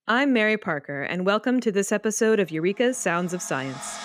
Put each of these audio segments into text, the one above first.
I'm Mary Parker, and welcome to this episode of Eureka's Sounds of Science.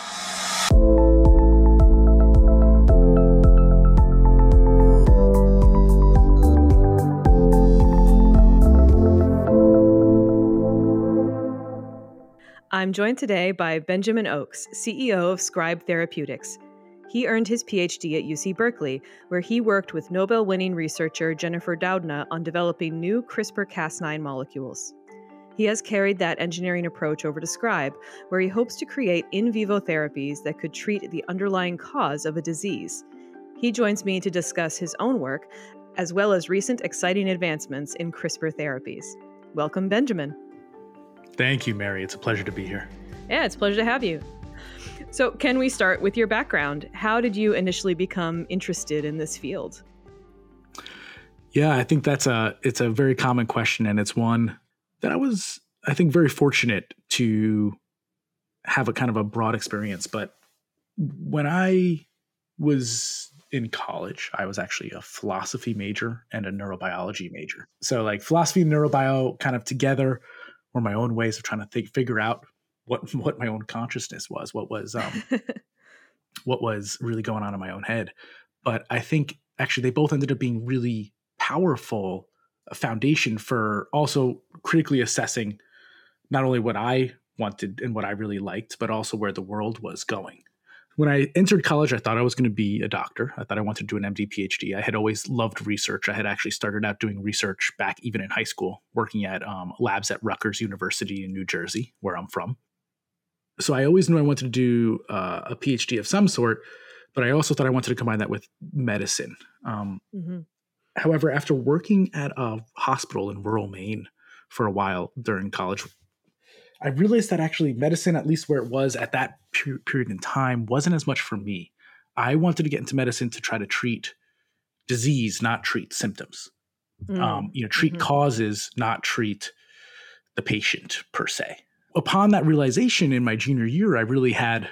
I'm joined today by Benjamin Oakes, CEO of Scribe Therapeutics. He earned his PhD at UC Berkeley, where he worked with Nobel-winning researcher Jennifer Doudna on developing new CRISPR-Cas9 molecules. He has carried that engineering approach over to Scribe, where he hopes to create in vivo therapies that could treat the underlying cause of a disease. He joins me to discuss his own work, as well as recent exciting advancements in CRISPR therapies. Welcome, Benjamin. Thank you, Mary. It's a pleasure to be here. Yeah, it's a pleasure to have you. So can we start with your background? How did you initially become interested in this field? Yeah, I think it's a very common question, and it's one that I think, very fortunate to have a kind of a broad experience. But when I was in college, I was actually a philosophy major and a neurobiology major. So like philosophy and neurobio kind of together were my own ways of trying to figure out what my own consciousness was, what was really going on in my own head. But I think actually they both ended up being really powerful foundation for also critically assessing not only what I wanted and what I really liked, but also where the world was going. When I entered college, I thought I was going to be a doctor. I thought I wanted to do an MD, PhD. I had always loved research. I had actually started out doing research back even in high school, working at labs at Rutgers University in New Jersey, where I'm from. So I always knew I wanted to do a PhD of some sort, but I also thought I wanted to combine that with medicine. However, after working at a hospital in rural Maine for a while during college, I realized that actually medicine, at least where it was at that period in time, wasn't as much for me. I wanted to get into medicine to try to treat disease, not treat symptoms. Treat causes, not treat the patient per se. Upon that realization in my junior year, I really had,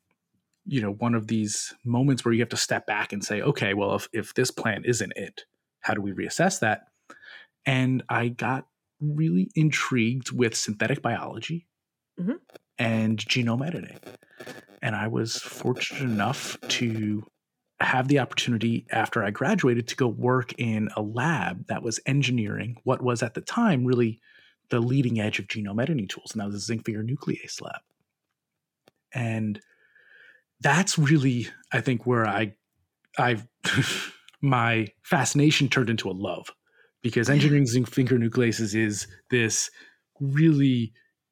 one of these moments where you have to step back and say, okay, well, if this plan isn't it, how do we reassess that? And I got really intrigued with synthetic biology and genome editing. And I was fortunate enough to have the opportunity after I graduated to go work in a lab that was engineering what was at the time really the leading edge of genome editing tools. And that was a zinc finger nuclease lab. And that's really, I think, where I've my fascination turned into a love, because engineering zinc finger nucleases is this really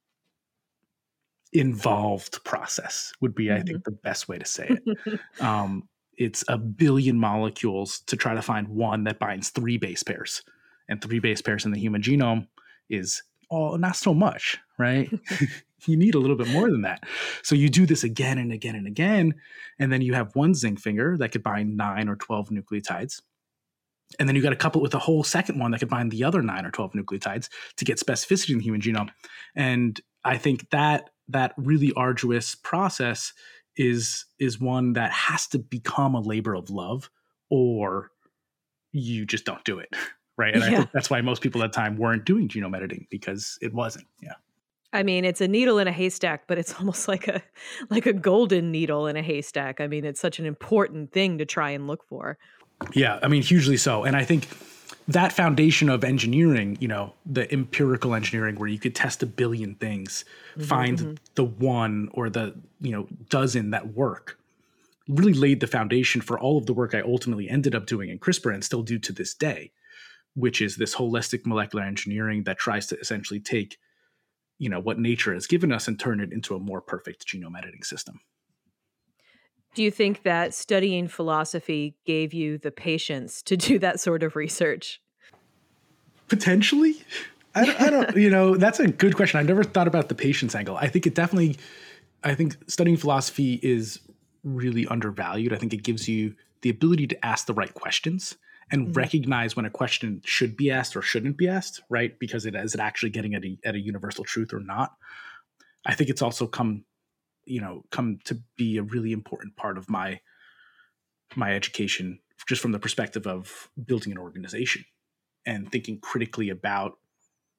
involved process, would be, I think, the best way to say it. It's a billion molecules to try to find one that binds 3 base pairs. And 3 base pairs in the human genome is not so much, right? You need a little bit more than that. So you do this again and again and again, and then you have one zinc finger that could bind 9 or 12 nucleotides. And then you got to couple it with a whole second one that could bind the other 9 or 12 nucleotides to get specificity in the human genome. And I think that really arduous process is one that has to become a labor of love, or you just don't do it, right? And I think that's why most people at the time weren't doing genome editing, because it wasn't. Yeah. I mean, it's a needle in a haystack, but it's almost like a golden needle in a haystack. I mean, it's such an important thing to try and look for. Yeah, I mean, hugely so. And I think that foundation of engineering, the empirical engineering where you could test a billion things, find the one or the, dozen that work, really laid the foundation for all of the work I ultimately ended up doing in CRISPR and still do to this day, which is this holistic molecular engineering that tries to essentially take, what nature has given us and turn it into a more perfect genome editing system. Do you think that studying philosophy gave you the patience to do that sort of research? Potentially. I don't, that's a good question. I've never thought about the patience angle. I think studying philosophy is really undervalued. I think it gives you the ability to ask the right questions and recognize when a question should be asked or shouldn't be asked, right? Because is it actually getting at a universal truth or not? I think it's also come to be a really important part of my education, just from the perspective of building an organization and thinking critically about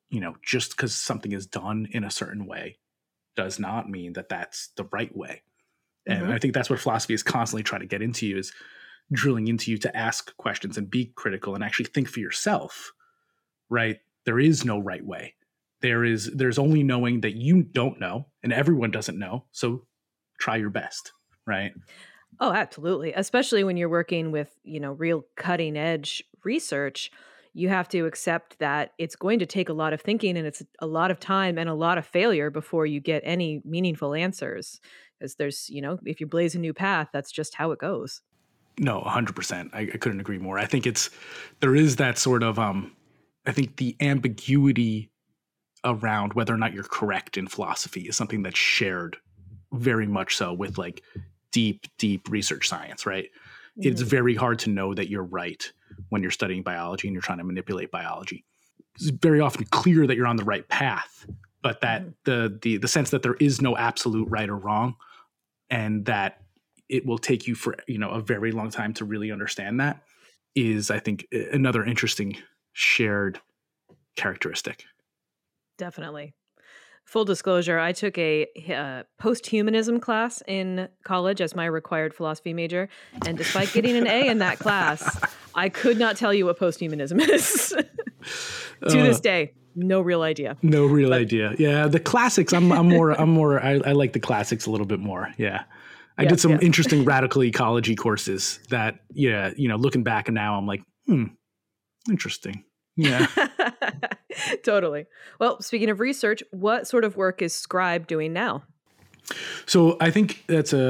just because something is done in a certain way does not mean that that's the right way. And I think that's what philosophy is constantly trying to get into you, is drilling into you to ask questions and be critical and actually think for yourself, right? There is no right way. There's only knowing that you don't know and everyone doesn't know. So try your best, right? Oh, absolutely. Especially when you're working with, real cutting edge research, you have to accept that it's going to take a lot of thinking and it's a lot of time and a lot of failure before you get any meaningful answers. Because there's, if you blaze a new path, that's just how it goes. No, 100%. I couldn't agree more. I think there is that sort of, I think the ambiguity around whether or not you're correct in philosophy is something that's shared very much so with like deep research science, right? It's very hard to know that you're right when you're studying biology and you're trying to manipulate biology. It's very often clear that you're on the right path, but that the sense that there is no absolute right or wrong, and that it will take you for a very long time to really understand that, is, I think, another interesting shared characteristic. Definitely. Full disclosure, I took a post-humanism class in college as my required philosophy major. And despite getting an A in that class, I could not tell you what post-humanism is. To this day, no real idea. No real idea. Yeah, the classics, I like the classics a little bit more. Yeah. I did some interesting radical ecology courses that, looking back now, I'm like, interesting. Yeah. Totally. Well, speaking of research, what sort of work is Scribe doing now? So I think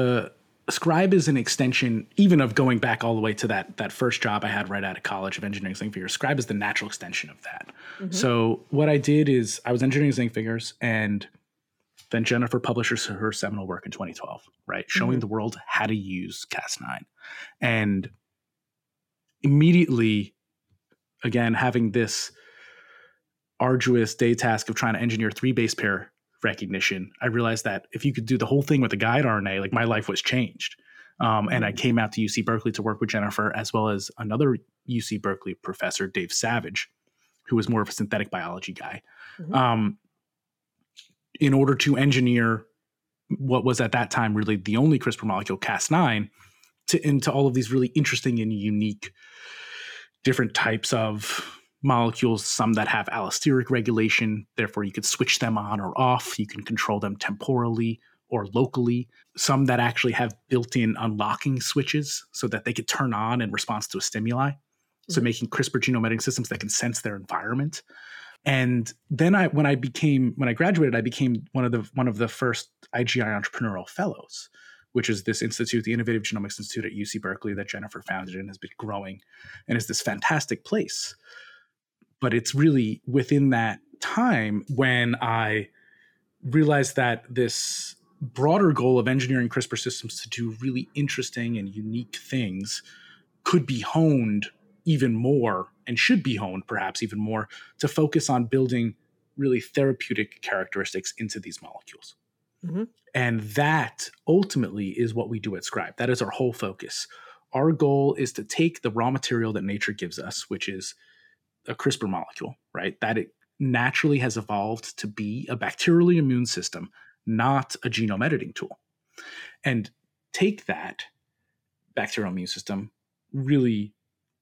Scribe is an extension, even of going back all the way to that first job I had right out of college of engineering zinc figures. Scribe is the natural extension of that. So what I did is I was engineering zinc figures, and then Jennifer published her seminal work in 2012, right? Showing the world how to use Cas9. And immediately, again, having this arduous day task of trying to engineer 3 base pair recognition, I realized that if you could do the whole thing with a guide RNA, like, my life was changed. And I came out to UC Berkeley to work with Jennifer, as well as another UC Berkeley professor, Dave Savage, who was more of a synthetic biology guy, in order to engineer what was at that time really the only CRISPR molecule, Cas9, into all of these really interesting and unique different types of molecules, some that have allosteric regulation, therefore you could switch them on or off. You can control them temporally or locally. Some that actually have built-in unlocking switches so that they could turn on in response to a stimuli. So making CRISPR genome editing systems that can sense their environment. And then when I graduated, I became one of the first IGI entrepreneurial fellows, which is this institute, the Innovative Genomics Institute at UC Berkeley, that Jennifer founded and has been growing, and is this fantastic place. But it's really within that time when I realized that this broader goal of engineering CRISPR systems to do really interesting and unique things could be honed even more, and should be honed perhaps even more, to focus on building really therapeutic characteristics into these molecules. And that ultimately is what we do at Scribe. That is our whole focus. Our goal is to take the raw material that nature gives us, which is a CRISPR molecule, right? That it naturally has evolved to be a bacterial immune system, not a genome editing tool. And take that bacterial immune system, really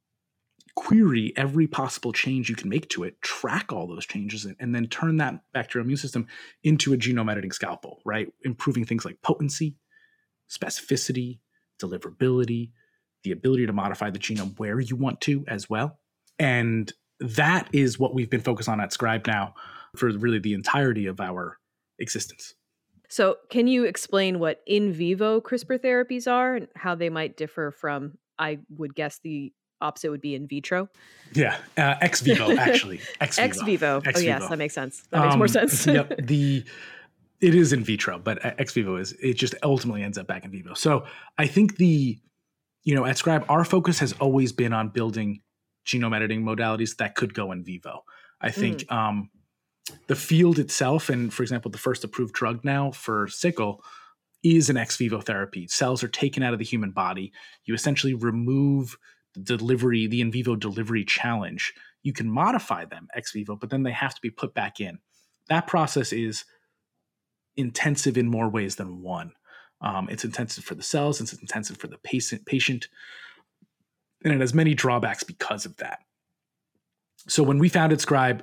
query every possible change you can make to it, track all those changes, and then turn that bacterial immune system into a genome editing scalpel, right? Improving things like potency, specificity, deliverability, the ability to modify the genome where you want to as well. And that is what we've been focused on at Scribe now for really the entirety of our existence. So can you explain what in vivo CRISPR therapies are and how they might differ from, I would guess the opposite would be in vitro? Yeah, ex vivo, actually. Ex vivo. Oh, yes, that makes sense. That makes more sense. Yep. It is in vitro, but ex vivo it just ultimately ends up back in vivo. So I think at Scribe, our focus has always been on building genome editing modalities that could go in vivo. I think the field itself, and for example, the first approved drug now for sickle is an ex vivo therapy. Cells are taken out of the human body. You essentially remove the in vivo delivery challenge. you can modify them ex vivo, but then they have to be put back in. That process is intensive in more ways than one. It's intensive for the cells, it's intensive for the patient, and it has many drawbacks because of that. So when we founded Scribe,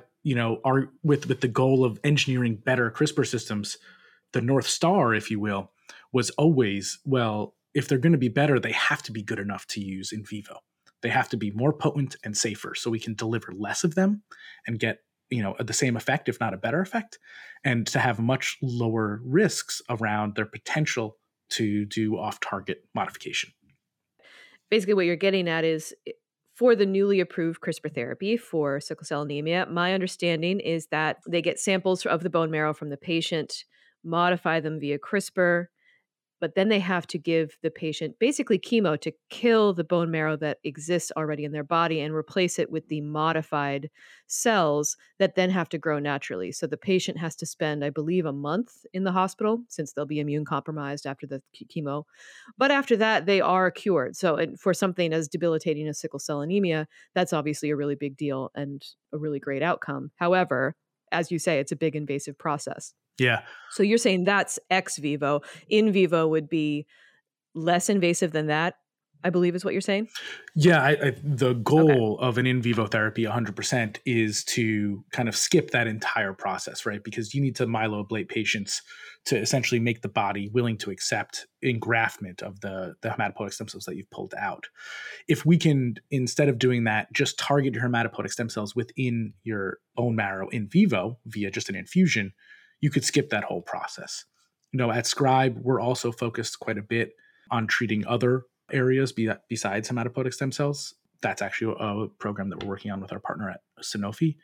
with the goal of engineering better CRISPR systems, the North Star, if you will, was always, well, if they're going to be better, they have to be good enough to use in vivo. They have to be more potent and safer so we can deliver less of them and get, the same effect, if not a better effect, and to have much lower risks around their potential to do off-target modification. Basically, what you're getting at is for the newly approved CRISPR therapy for sickle cell anemia, my understanding is that they get samples of the bone marrow from the patient, modify them via CRISPR, but then they have to give the patient basically chemo to kill the bone marrow that exists already in their body and replace it with the modified cells that then have to grow naturally. So the patient has to spend, I believe, a month in the hospital since they'll be immune compromised after the chemo. But after that, they are cured. So for something as debilitating as sickle cell anemia, that's obviously a really big deal and a really great outcome. However, as you say, it's a big invasive process. Yeah. So you're saying that's ex vivo. In vivo would be less invasive than that, I believe is what you're saying? Yeah, the goal of an in vivo therapy 100% is to kind of skip that entire process, right? Because you need to myeloablate patients to essentially make the body willing to accept engraftment of the hematopoietic stem cells that you've pulled out. If we can, instead of doing that, just target your hematopoietic stem cells within your bone marrow in vivo via just an infusion, you could skip that whole process. At Scribe, we're also focused quite a bit on treating other areas besides hematopoietic stem cells. That's actually a program that we're working on with our partner at Sanofi.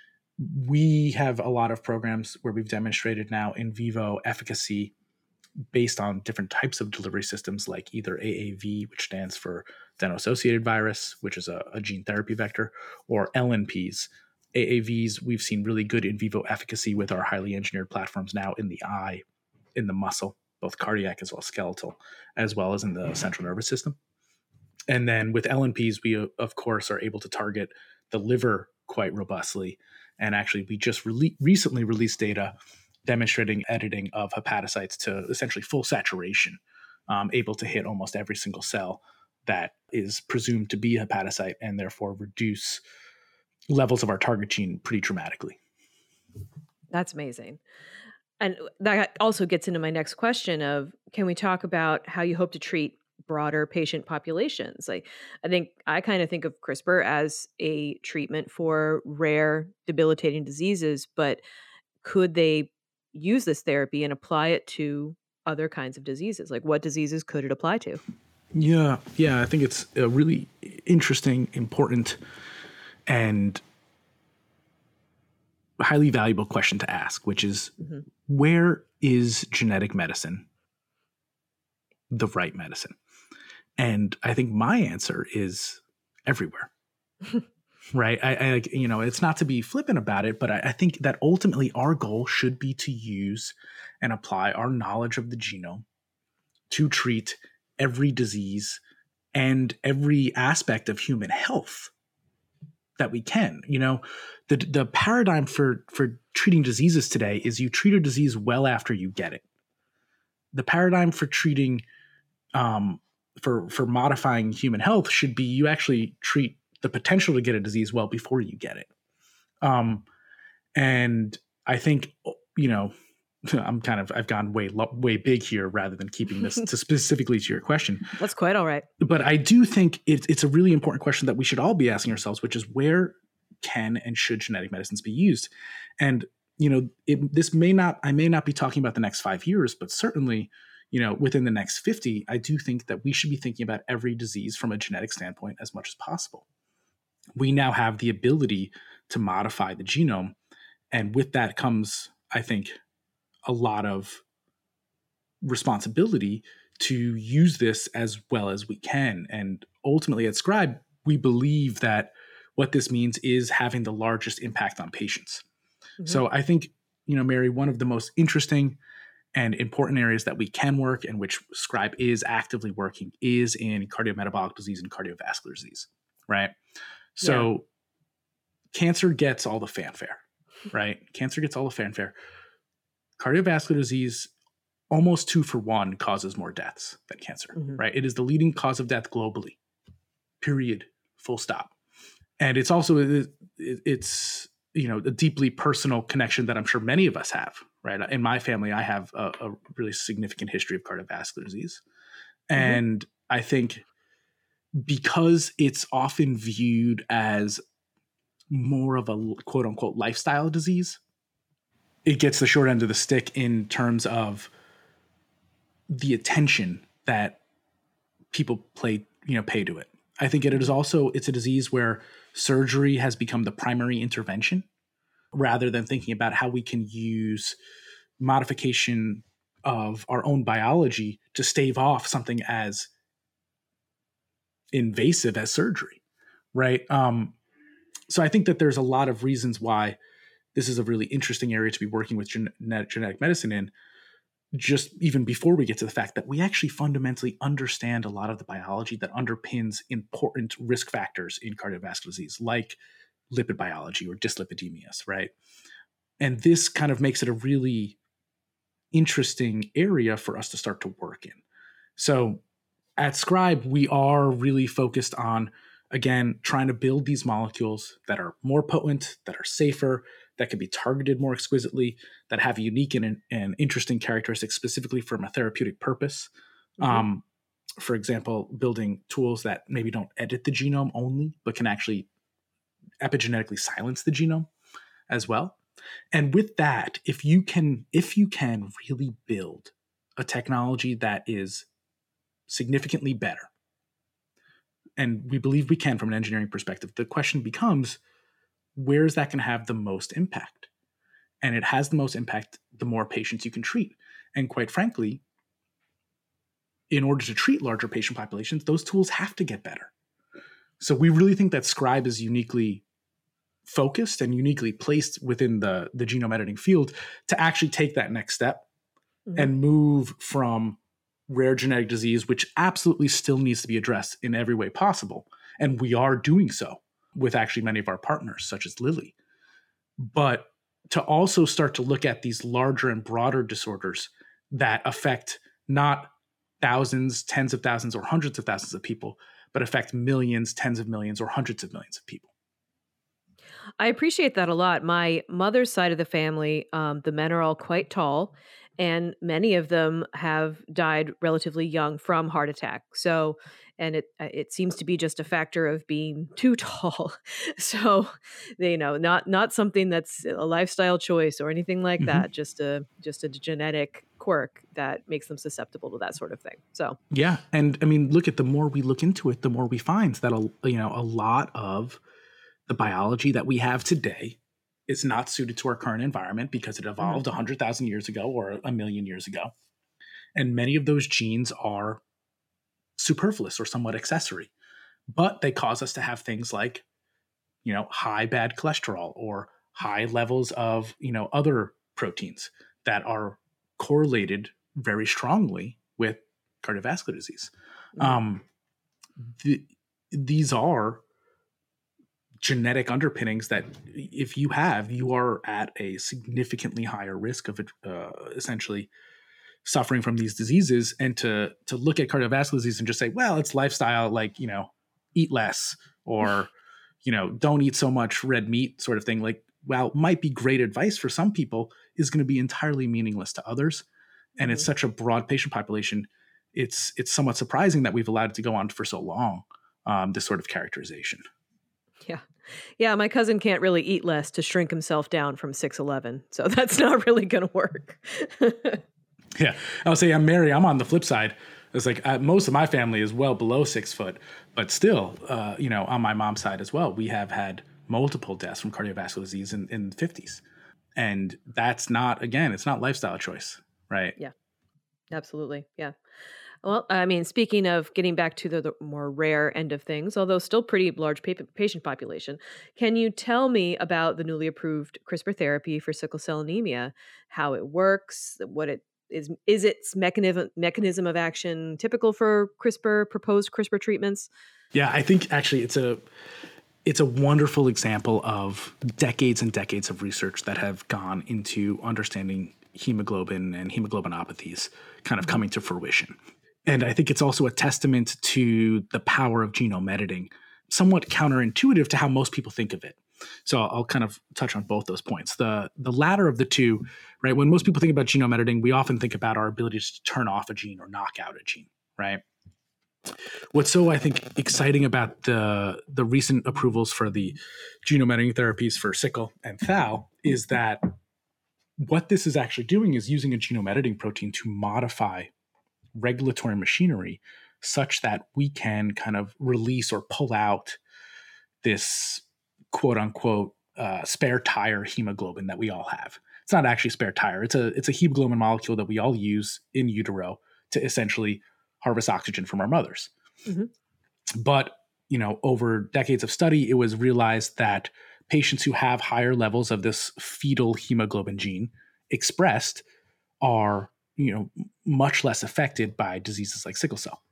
We have a lot of programs where we've demonstrated now in vivo efficacy based on different types of delivery systems, like either AAV, which stands for adeno-associated virus, which is a gene therapy vector, or LNPs. AAVs, we've seen really good in vivo efficacy with our highly engineered platforms now in the eye, in the muscle, both cardiac as well as skeletal, as well as in the central nervous system. And then with LNPs, we, of course, are able to target the liver quite robustly. And actually, we just recently released data demonstrating editing of hepatocytes to essentially full saturation, able to hit almost every single cell that is presumed to be a hepatocyte and therefore reduce levels of our target gene pretty dramatically. That's amazing. And that also gets into my next question of, can we talk about how you hope to treat broader patient populations? I kind of think of CRISPR as a treatment for rare, debilitating diseases, but could they use this therapy and apply it to other kinds of diseases? Like, what diseases could it apply to? Yeah, I think it's a really interesting, important, and highly valuable question to ask, which is, where is genetic medicine the right medicine? And I think my answer is everywhere. Right? I it's not to be flippant about it, but I think that ultimately our goal should be to use and apply our knowledge of the genome to treat every disease and every aspect of human health that we can. The paradigm for treating diseases today is you treat a disease well after you get it. The paradigm for treating for modifying human health should be you actually treat the potential to get a disease well before you get it. And I think, I've gone way big here rather than keeping this specifically to your question. That's quite all right. But I do think it's a really important question that we should all be asking ourselves, which is, where can and should genetic medicines be used? And, I may not be talking about the next 5 years, but certainly, within the next 50, I do think that we should be thinking about every disease from a genetic standpoint as much as possible. We now have the ability to modify the genome. And with that comes, I think, a lot of responsibility to use this as well as we can. And ultimately at Scribe, we believe that what this means is having the largest impact on patients. Mm-hmm. So I think, Mary, one of the most interesting and important areas that we can work, and which Scribe is actively working, is in cardiometabolic disease and cardiovascular disease, right? So cancer gets all the fanfare, right? Cancer gets all the fanfare. Cardiovascular disease, almost 2-for-1, causes more deaths than cancer, right? It is the leading cause of death globally, period, full stop. And it's also, it's, a deeply personal connection that I'm sure many of us have, right? In my family, I have a really significant history of cardiovascular disease. And I think because it's often viewed as more of a quote unquote lifestyle disease, it gets the short end of the stick in terms of the attention that people pay to it. I think it's a disease where surgery has become the primary intervention rather than thinking about how we can use modification of our own biology to stave off something as invasive as surgery, right? So I think that there's a lot of reasons why this is a really interesting area to be working with genetic medicine in, just even before we get to the fact that we actually fundamentally understand a lot of the biology that underpins important risk factors in cardiovascular disease, like lipid biology or dyslipidemias, right? And this kind of makes it a really interesting area for us to start to work in. So at Scribe, we are really focused on, again, trying to build these molecules that are more potent, that are safer, that can be targeted more exquisitely, that have unique and interesting characteristics specifically from a therapeutic purpose. For example, building tools that maybe don't edit the genome only, but can actually epigenetically silence the genome as well. And with that, if you can really build a technology that is significantly better, and we believe we can from an engineering perspective, the question becomes, where is that going to have the most impact? And it has the most impact the more patients you can treat. And quite frankly, in order to treat larger patient populations, those tools have to get better. So we really think that Scribe is uniquely focused and uniquely placed within the genome editing field to actually take that next step and move from rare genetic disease, which absolutely still needs to be addressed in every way possible. And we are doing so with actually many of our partners, such as Lilly. But to also start to look at these larger and broader disorders that affect not thousands, tens of thousands, or hundreds of thousands of people, but affect millions, tens of millions, or hundreds of millions of people. I appreciate that a lot. My mother's side of the family, the men are all quite tall, and many of them have died relatively young from heart attack. So, and it seems to be just a factor of being too tall. So, not something that's a lifestyle choice or anything like that. Just a genetic quirk that makes them susceptible to that sort of thing. So, yeah, and I mean, the more we look into it, the more we find that a lot of the biology that we have today is not suited to our current environment because it evolved 100,000 years ago or a million years ago. And many of those genes are superfluous or somewhat accessory, but they cause us to have things like, high bad cholesterol or high levels of, other proteins that are correlated very strongly with cardiovascular disease. These are genetic underpinnings that if you are at a significantly higher risk of essentially suffering from these diseases. And to look at cardiovascular disease and just say, well, it's lifestyle, like, eat less or, don't eat so much red meat sort of thing. Like, well, might be great advice for some people, is going to be entirely meaningless to others. And it's such a broad patient population. It's somewhat surprising that we've allowed it to go on for so long, this sort of characterization. Yeah. Yeah, my cousin can't really eat less to shrink himself down from 6'11", so that's not really going to work. Yeah, I'll say I'm on the flip side. It's like most of my family is well below 6 foot, but still, on my mom's side as well, we have had multiple deaths from cardiovascular disease in the 50s. And that's not, again, it's not lifestyle choice, right? Yeah, absolutely. Yeah. Well, I mean, speaking of getting back to the more rare end of things, although still pretty large patient population, can you tell me about the newly approved CRISPR therapy for sickle cell anemia, how it works, what it is its mechanism of action typical for proposed CRISPR treatments? Yeah, I think actually it's a wonderful example of decades and decades of research that have gone into understanding hemoglobin and hemoglobinopathies kind of coming to fruition. And I think it's also a testament to the power of genome editing, somewhat counterintuitive to how most people think of it. So I'll kind of touch on both those points. The latter of the two, right? When most people think about genome editing, we often think about our ability to turn off a gene or knock out a gene, right? What's so, I think, exciting about the recent approvals for the genome editing therapies for sickle and thal is that what this is actually doing is using a genome editing protein to modify regulatory machinery such that we can kind of release or pull out this quote unquote spare tire hemoglobin that we all have. It's not actually spare tire. It's a hemoglobin molecule that we all use in utero to essentially harvest oxygen from our mothers. Mm-hmm. But, over decades of study, it was realized that patients who have higher levels of this fetal hemoglobin gene expressed are, much less affected by diseases like sickle cell.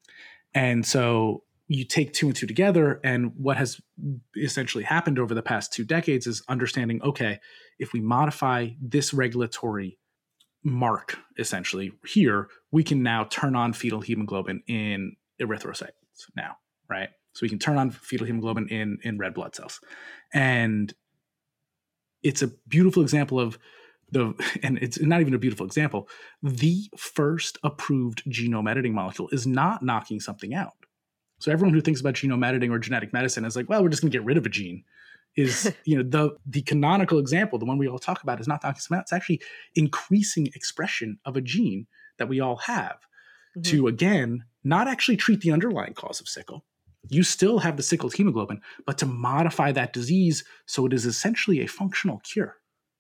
And so you take two and two together, and what has essentially happened over the past 2 decades is understanding, okay, if we modify this regulatory mark essentially here, we can now turn on fetal hemoglobin in erythrocytes now, right? So we can turn on fetal hemoglobin in red blood cells. And it's a beautiful example of and it's not even a beautiful example, the first approved genome editing molecule is not knocking something out. So everyone who thinks about genome editing or genetic medicine is like, well, we're just going to get rid of a gene. Is the canonical example, the one we all talk about, is not knocking something out. It's actually increasing expression of a gene that we all have to, again, not actually treat the underlying cause of sickle. You still have the sickled hemoglobin, but to modify that disease so it is essentially a functional cure.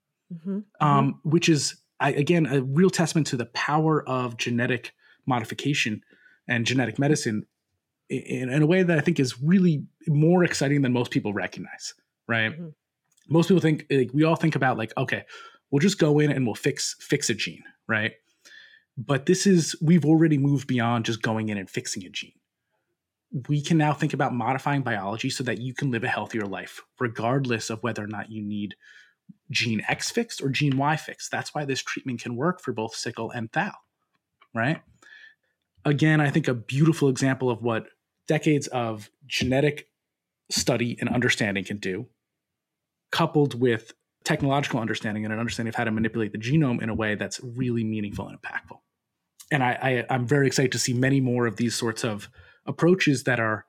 Which is, again, a real testament to the power of genetic modification and genetic medicine in a way that I think is really more exciting than most people recognize, right? Most people think, we all think about okay, we'll just go in and we'll fix a gene, right? But we've already moved beyond just going in and fixing a gene. We can now think about modifying biology so that you can live a healthier life, regardless of whether or not you need gene X fixed or gene Y fixed. That's why this treatment can work for both sickle and thal, right? Again, I think a beautiful example of what decades of genetic study and understanding can do, coupled with technological understanding and an understanding of how to manipulate the genome in a way that's really meaningful and impactful. And I'm very excited to see many more of these sorts of approaches that are,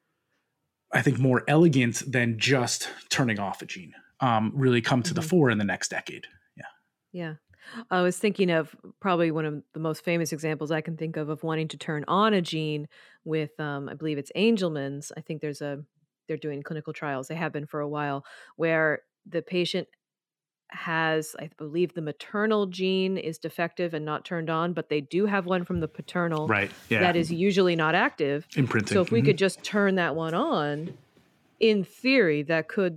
I think, more elegant than just turning off a gene. Really come to the fore in the next decade. Yeah. I was thinking of probably one of the most famous examples I can think of wanting to turn on a gene with, I believe it's Angelman's. I think they're doing clinical trials. They have been for a while, where the patient has, I believe the maternal gene is defective and not turned on, but they do have one from the paternal that is usually not active. Imprinting. So if we could just turn that one on, in theory, that could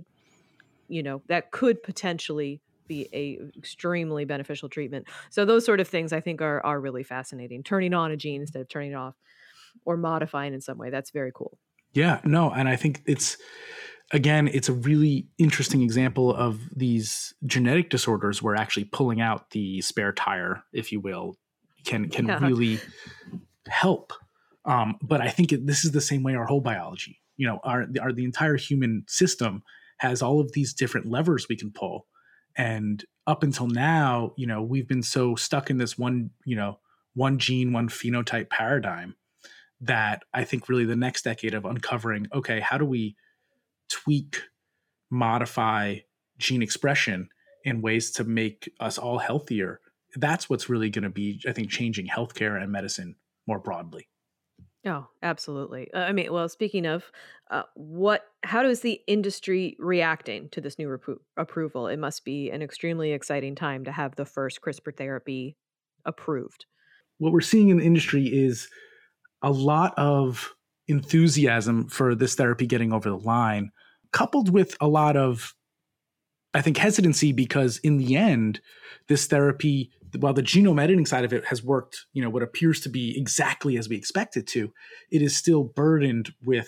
potentially be a extremely beneficial treatment. So those sort of things I think are really fascinating. Turning on a gene instead of turning it off, or modifying in some way. That's very cool. Yeah, no. And I think it's a really interesting example of these genetic disorders where actually pulling out the spare tire, if you will, can really help. But I think this is the same way our whole biology, the entire human system has all of these different levers we can pull. And up until now, we've been so stuck in this one gene, one phenotype paradigm that I think really the next decade of uncovering, okay, how do we tweak, modify gene expression in ways to make us all healthier? That's what's really going to be, I think, changing healthcare and medicine more broadly. Oh, absolutely. Speaking of, how is the industry reacting to this new approval? It must be an extremely exciting time to have the first CRISPR therapy approved. What we're seeing in the industry is a lot of enthusiasm for this therapy getting over the line, coupled with a lot of, I think, hesitancy, because in the end, this therapy, while the genome editing side of it has worked, what appears to be exactly as we expect it to, it is still burdened with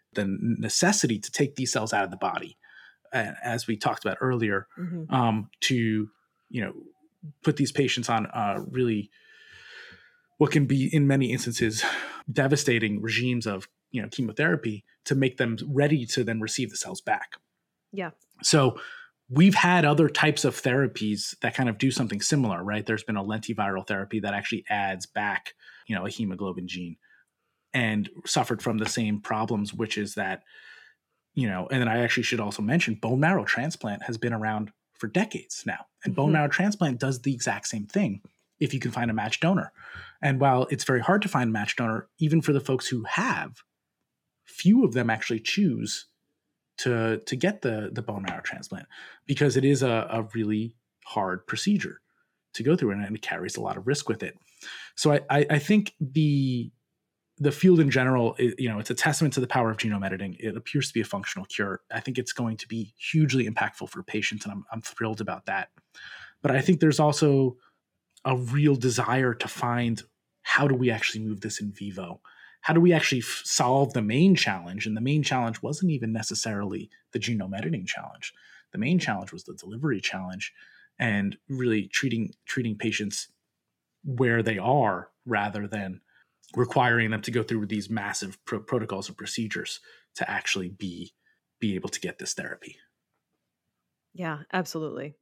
the necessity to take these cells out of the body, as we talked about earlier, to, put these patients on really what can be in many instances devastating regimes of chemotherapy to make them ready to then receive the cells back. Yeah. So we've had other types of therapies that kind of do something similar, right? There's been a lentiviral therapy that actually adds back, a hemoglobin gene, and suffered from the same problems, which is that, and then I actually should also mention bone marrow transplant has been around for decades now. And bone marrow transplant does the exact same thing if you can find a matched donor. And while it's very hard to find a matched donor, even for the folks who have, few of them actually choose to get the bone marrow transplant, because it is a really hard procedure to go through, and it carries a lot of risk with it. So I think the field in general, it's a testament to the power of genome editing. It appears to be a functional cure. I think it's going to be hugely impactful for patients, and I'm thrilled about that. But I think there's also a real desire to find, how do we actually move this in vivo? How do we actually solve the main challenge? And the main challenge wasn't even necessarily the genome editing challenge. The main challenge was the delivery challenge, and really treating patients where they are, rather than requiring them to go through these massive protocols and procedures to actually be able to get this therapy. Yeah, absolutely.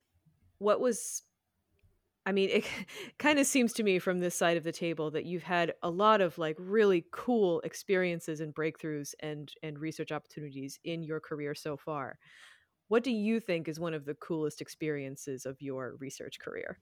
It kind of seems to me from this side of the table that you've had a lot of like really cool experiences and breakthroughs and research opportunities in your career so far. What do you think is one of the coolest experiences of your research career?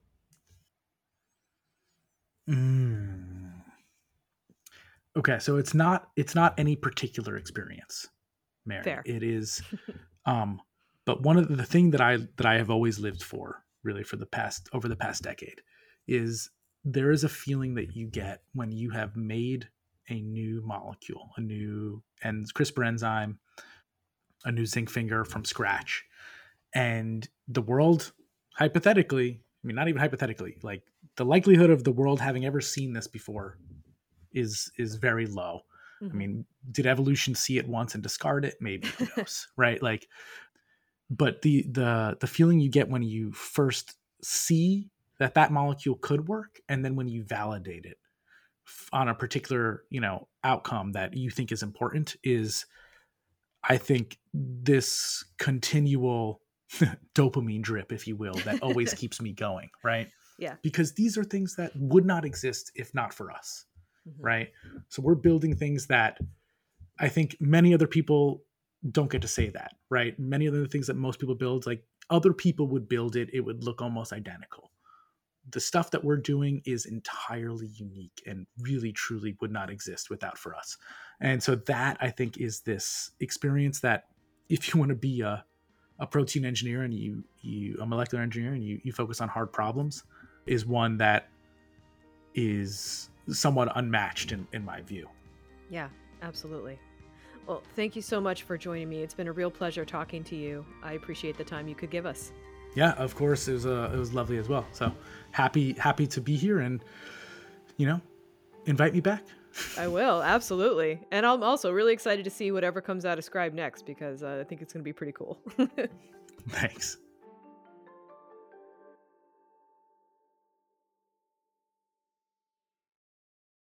Okay, so it's not any particular experience, Mary. Fair. It is, but one of the thing that I have always lived for, really, for over the past decade, is there is a feeling that you get when you have made a new molecule, a new CRISPR enzyme, a new zinc finger from scratch, and the world, hypothetically, not even hypothetically, like the likelihood of the world having ever seen this before is very low. Did evolution see it once and discard it? Maybe, who knows, right? Like, but the feeling you get when you first see that molecule could work, and then when you validate it on a particular outcome that you think is important, is, I think, this continual dopamine drip, if you will, that always keeps me going, right? Yeah. Because these are things that would not exist if not for us, right? So we're building things that I think many other people don't get to say that, right? Many of the things that most people build, like other people would build it, it would look almost identical. The stuff that we're doing is entirely unique and really, truly would not exist without for us. And so that, I think, is this experience that if you want to be a protein engineer and you a molecular engineer and you focus on hard problems, is one that is somewhat unmatched in my view. Yeah, absolutely. Well, thank you so much for joining me. It's been a real pleasure talking to you. I appreciate the time you could give us. Yeah, of course. It was lovely as well. So happy to be here, and invite me back. I will, absolutely. And I'm also really excited to see whatever comes out of Scribe next, because I think it's going to be pretty cool. Thanks.